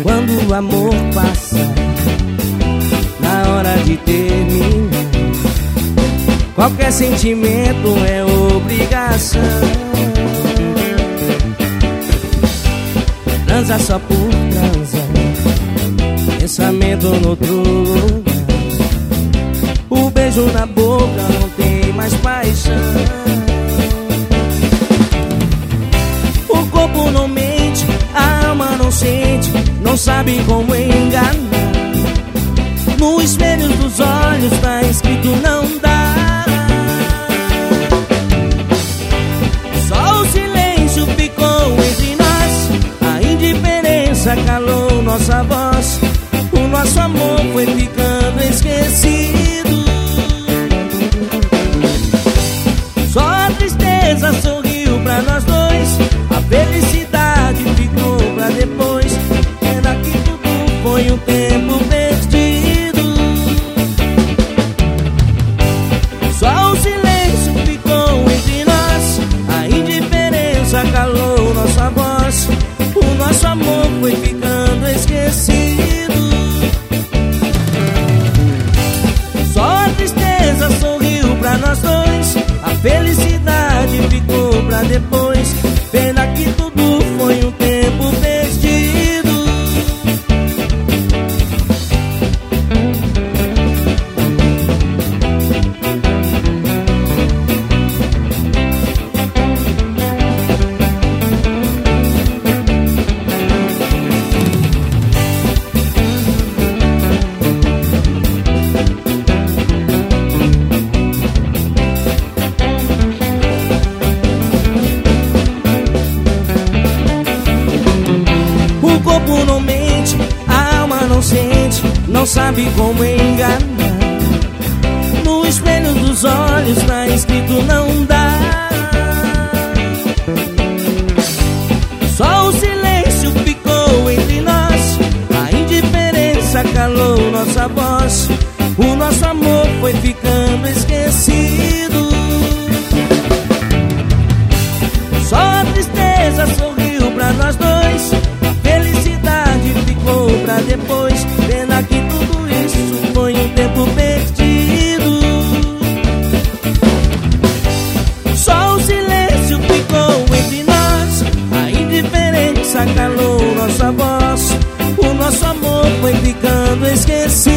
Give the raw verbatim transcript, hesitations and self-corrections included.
Quando o amor passa, na hora de terminar, qualquer sentimento é obrigação. Transa só por transar, pensamento no outro lugar. O beijo na boca não tem mais paixão. O corpo não mente, a alma não sente, não sabe como enganar. No espelho dos olhos tá escrito não dá. Só o silêncio ficou entre nós, a indiferença calou nossa voz. O nosso amor foi ficando esquecido. Só a tristeza sorriu pra nós dois, a felicidade ficou pra depois. Pena que tudo foi um tempo perdido. Só o silêncio ficou entre nós, a indiferença calou nossa voz. O nosso amor foi ficando esquecido. Só a tristeza sorriu pra nós dois, a felicidade ficou pra depois. Pena que tudo foi um tempo perdido. O corpo não mente, a alma não sente, não sabe como enganar. No espelho dos olhos tá escrito não dá. Só o silêncio ficou entre nós, a indiferença calou nossa voz. O nosso amor foi ficando esquecido. Só a tristeza sorriu pra nós dois, a felicidade ficou pra depois. Pena que tudo isso foi um tempo perdido. Só o silêncio ficou entre nós, a indiferença calou nossa voz. O nosso amor foi ficando esquecido.